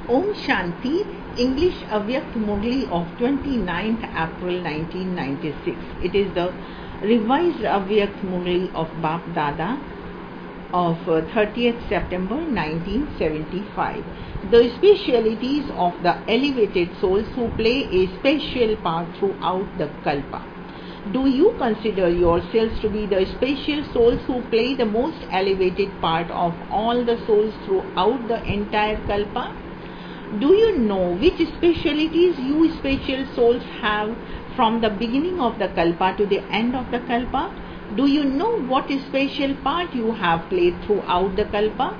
Om Shanti, English Avyakt Murli of 29th April 1996. It is the revised Avyakt Murli of Bap Dada of 30th September 1975. The specialities of the elevated souls who play a special part throughout the Kalpa. Do you consider yourselves to be the special souls who play the most elevated part of all the souls throughout the entire Kalpa? Do you know which specialities you special souls have from the beginning of the Kalpa to the end of the Kalpa? Do you know what special part you have played throughout the Kalpa?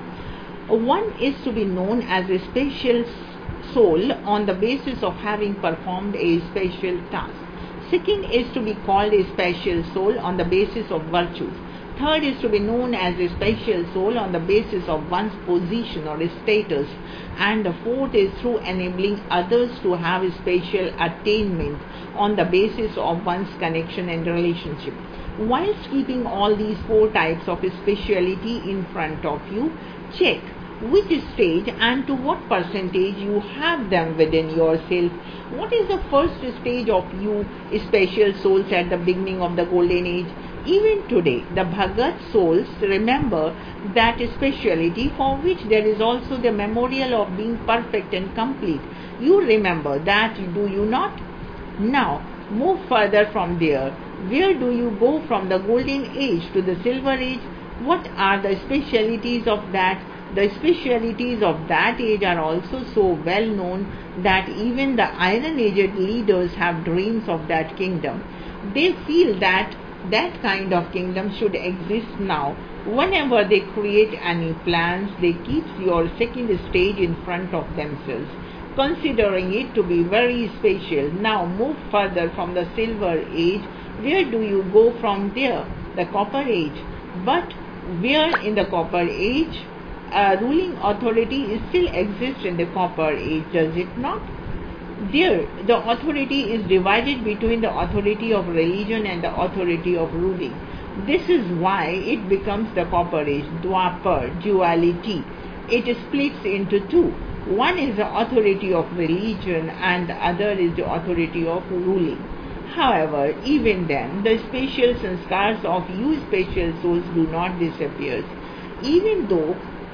One is to be known as a special soul on the basis of having performed a special task. Second is to be called a special soul on the basis of virtues. Third is to be known as a special soul on the basis of one's position or status. And the fourth is through enabling others to have a special attainment on the basis of one's connection and relationship. Whilst keeping all these four types of speciality in front of you, check which stage and to what percentage you have them within yourself. What is the first stage of you special souls at the beginning of the golden age? Even today, the Bhagat souls remember that speciality for which there is also the memorial of being perfect and complete. You remember that, do you not? Now, move further from there. Where do you go from the golden age to the silver age? What are the specialities of that? The specialities of that age are also so well known that even the Iron Age leaders have dreams of that kingdom. They feel that that kind of kingdom should exist now. Whenever they create any plans, they keep your second stage in front of themselves, considering it to be very special. Now move further from the silver age. Where do you go from there? The copper age. But where in the copper age? Ruling authority still exists in the copper age, does it not? There, the authority is divided between the authority of religion and the authority of ruling. This is why it becomes the copper age, Dwapar, duality. It splits into two. One is the authority of religion and the other is the authority of ruling. However, even then, the special sanskars of you special souls do not disappear. Even though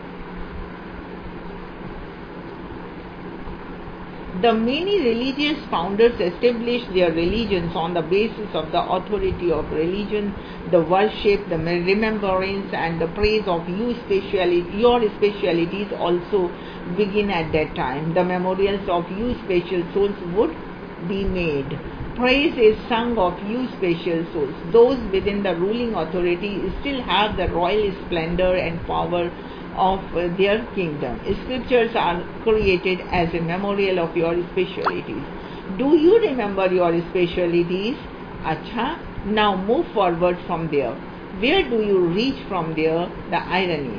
the many religious founders established their religions on the basis of the authority of religion, the worship, the remembrance and the praise of your specialities also begin at that time. The memorials of you special souls would be made. Praise is sung of you special souls. Those within the ruling authority still have the royal splendor and power of their kingdom. Scriptures are created as a memorial of your specialities. Do you remember your specialities? Acha, now move forward from there. Where do you reach from there? The Iron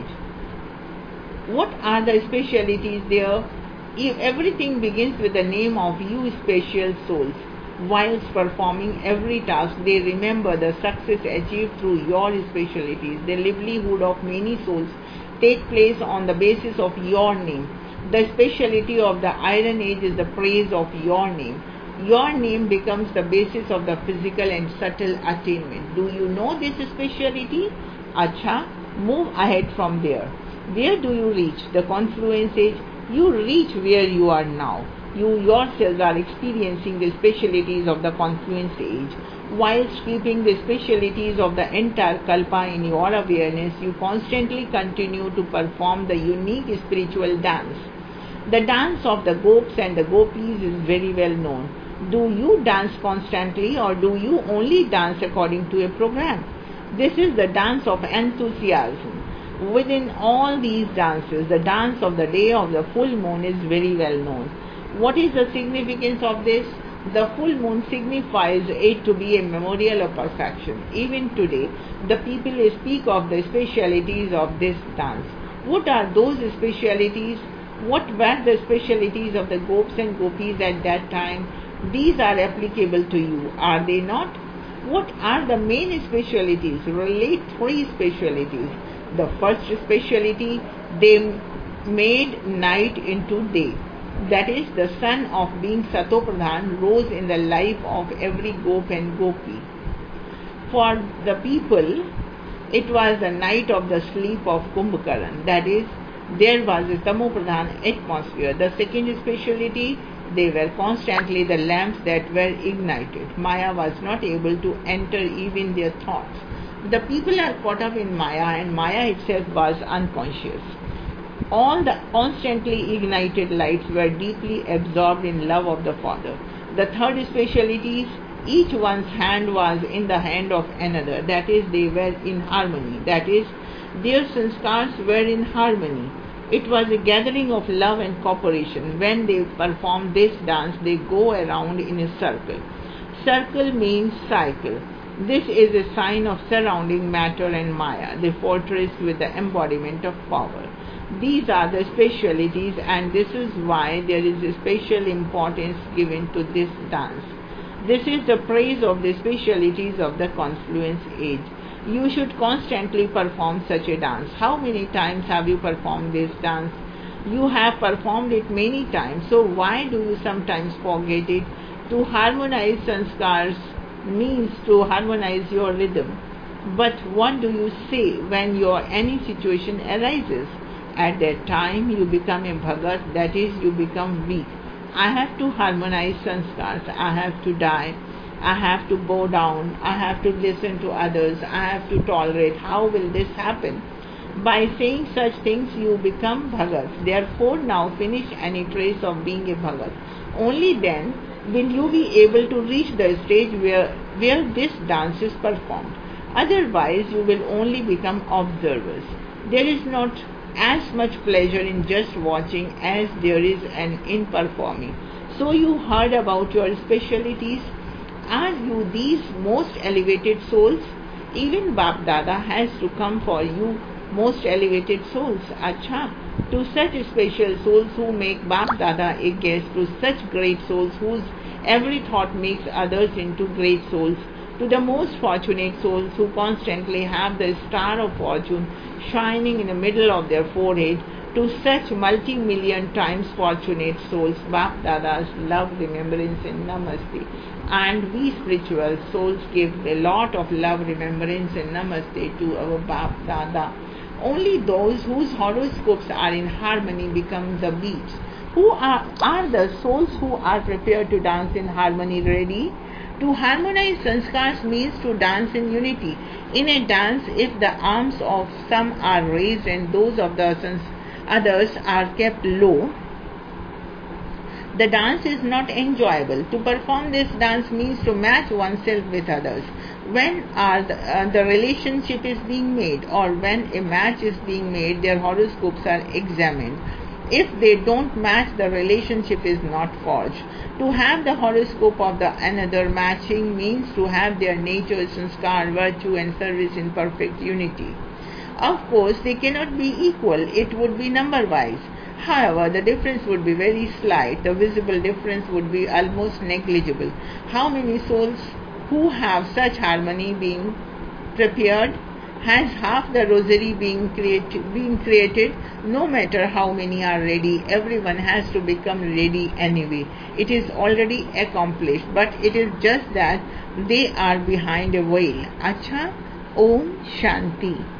Age. What are the specialities there? If everything begins with the name of you special souls. Whilst performing every task, they remember the success achieved through your specialities. The livelihood of many souls take place on the basis of your name. The speciality of the Iron Age is the praise of your name. Your name becomes the basis of the physical and subtle attainment. Do you know this speciality? Acha, move ahead from there. Where do you reach? The confluence age. You reach where you are now. You yourselves are experiencing the specialities of the confluence age. Whilst keeping the specialities of the entire Kalpa in your awareness, you constantly continue to perform the unique spiritual dance. The dance of the Gops and the Gopis is very well known. Do you dance constantly or do you only dance according to a program? This is the dance of enthusiasm. Within all these dances, the dance of the day of the full moon is very well known. What is the significance of this? The full moon signifies it to be a memorial of perfection. Even today, the people speak of the specialities of this dance. What are those specialities? What were the specialities of the Gops and Gopis at that time? These are applicable to you, are they not? What are the main specialities? Relate three specialities. The first speciality, they made night into day. that is, the sun of being Satopradhan, rose in the life of every gop and gopi. For the people, it was the night of the sleep of Kumbhakaran, that is, there was a Tamopradhan atmosphere. The second speciality, they were constantly the lamps that were ignited. Maya was not able to enter even their thoughts. The people are caught up in Maya, and Maya itself was unconscious. All the constantly ignited lights were deeply absorbed in love of the Father. The third speciality is each one's hand was in the hand of another, that is, they were in harmony, that is, their sanskars were in harmony. It was a gathering of love and cooperation. When they perform this dance, they go around in a circle. Circle means cycle. This is a sign of surrounding matter and Maya, the fortress with the embodiment of power. These are the specialities, and this is why there is a special importance given to this dance. This is the praise of the specialities of the confluence age. You should constantly perform such a dance. How many times have you performed this dance? You have performed it many times, so why do you sometimes forget it? To harmonize sanskars means to harmonize your rhythm. But what do you say when any situation arises? At that time you become a bhagat, that is, you become weak. I have to harmonize sanskars, I have to die, I have to bow down, I have to listen to others, I have to tolerate. How will this happen? By saying such things you become bhagat. Therefore now finish any trace of being a bhagat. Only then will you be able to reach the stage where this dance is performed. Otherwise you will only become observers. There is not as much pleasure in just watching as there is in performing. So you heard about your specialities. Are you these most elevated souls? Even Bap Dada has to come for you, most elevated souls. Acha, to such special souls who make Bap Dada a guest, to such great souls whose every thought makes others into great souls, to the most fortunate souls who constantly have the star of fortune shining in the middle of their forehead, to such multi-million times fortunate souls, Bap Dada's love, remembrance and namaste. And we spiritual souls give a lot of love, remembrance and namaste to our Bap Dada. Only those whose horoscopes are in harmony become the beats. Who are the souls who are prepared to dance in harmony ready? To harmonize sanskars means to dance in unity. In a dance, if the arms of some are raised and those of the others are kept low, the dance is not enjoyable. To perform this dance means to match oneself with others. When the relationship is being made, or when a match is being made, their horoscopes are examined. If they don't match, the relationship is not forged. To have the horoscope of the another matching means to have their nature, sanskar, virtue and service in perfect unity. Of course, they cannot be equal. It would be number-wise. However, the difference would be very slight. The visible difference would be almost negligible. How many souls who have such harmony being prepared? Has half the rosary being created? No matter how many are ready, everyone has to become ready anyway. It is already accomplished, but it is just that they are behind a veil. Acha, Om Shanti.